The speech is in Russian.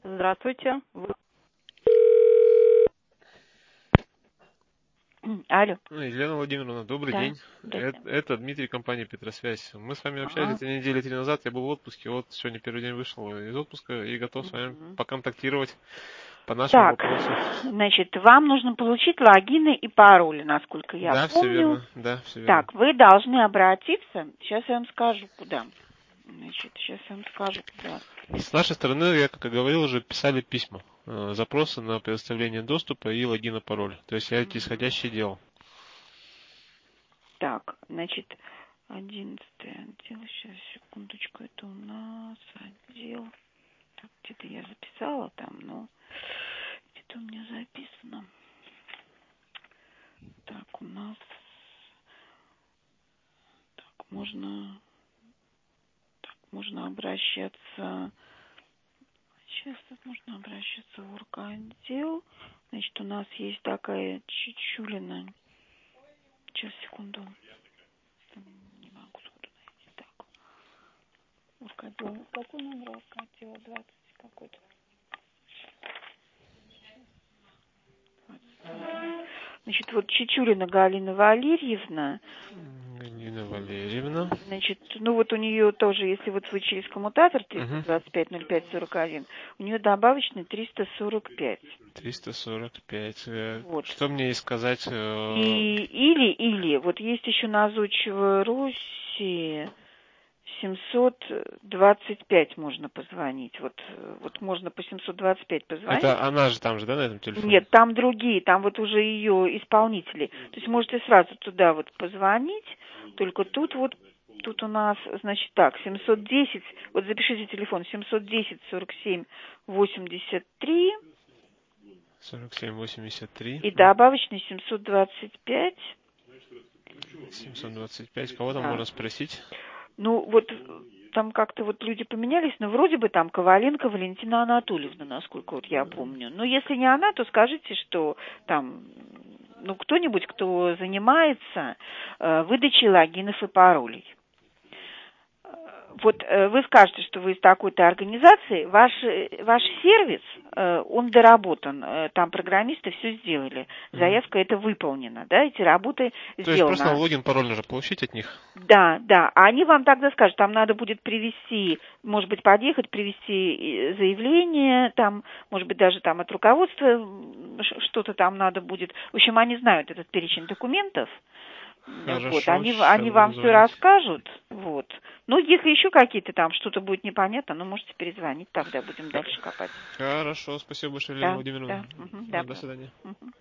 Здравствуйте. Алло. Елена Владимировна, добрый Да, день. здрасте. Это Дмитрий, компания Петросвязь. Мы с вами общались Ага. 2 недели назад, я был в отпуске, вот сегодня первый день вышел из отпуска и готов с вами Мгм. поконтактировать по нашему Так, вопросу. значит, вам нужно получить логины и пароли, насколько я Да, все помню. верно, да, все верно. Так, вы должны обратиться. Сейчас я вам скажу, куда. Значит, сейчас я вам скажу, куда. С нашей стороны, я, как и говорил, уже писали письма, запросы на предоставление доступа и логина, пароль. То есть я эти Мгм. исходящие делал. Так, значит, 11-й отдел. Сейчас, секундочку, это у нас отдел. Так, где-то я записала там, но где-то у меня записано. Так, у нас можно обращаться. Сейчас тут можно обращаться в орготдел. Значит, у нас есть такая Чичулина. Сейчас, секунду. Не могу сходу найти. Так. Орготдел. Какой номер орготдела? 20 какой-то. 22. Значит, вот Чичулина Галина Валерьевна. Галина Валерьевна. Значит, ну вот у нее тоже, если вот вы через коммутатор Угу. 325-05-41, у нее добавочный 345. 345. Вот. Что мне ей сказать? Или, вот есть еще на Озучево Руси 725 можно позвонить. Вот можно по 725 позвонить. Это она же там же, да, на этом телефоне? Нет, там другие, там вот уже ее исполнители. То есть можете сразу туда вот позвонить, только тут у нас, значит, так, 710, вот запишите телефон, 710-47-83 4783. и добавочный 725. 725. Кого там Да. можно спросить? Ну, вот там как-то вот люди поменялись, но вроде бы там Коваленко Валентина Анатольевна, насколько вот я помню. Но если не она, то скажите, что там, ну, кто-нибудь, кто занимается выдачей логинов и паролей. Вот вы скажете, что вы из такой-то организации, ваш сервис, он доработан, там программисты все сделали, Мгм. заявка эта выполнена, да, эти работы То есть просто сделаны. логин, пароль нужно получить от них? Да, да. А они вам тогда скажут, там надо будет привезти, может быть, подъехать, привезти заявление, там, может быть, даже там от руководства что-то там надо будет. В общем, они знают этот перечень документов. Вот, Хорошо, они сейчас буду вам все звонить. расскажут. Вот. Ну, если еще какие-то там что-то будет непонятно, ну, можете перезвонить, тогда будем дальше копать. Хорошо, спасибо большое, Елена Да, Владимировна. да, да. До свидания. Мгм.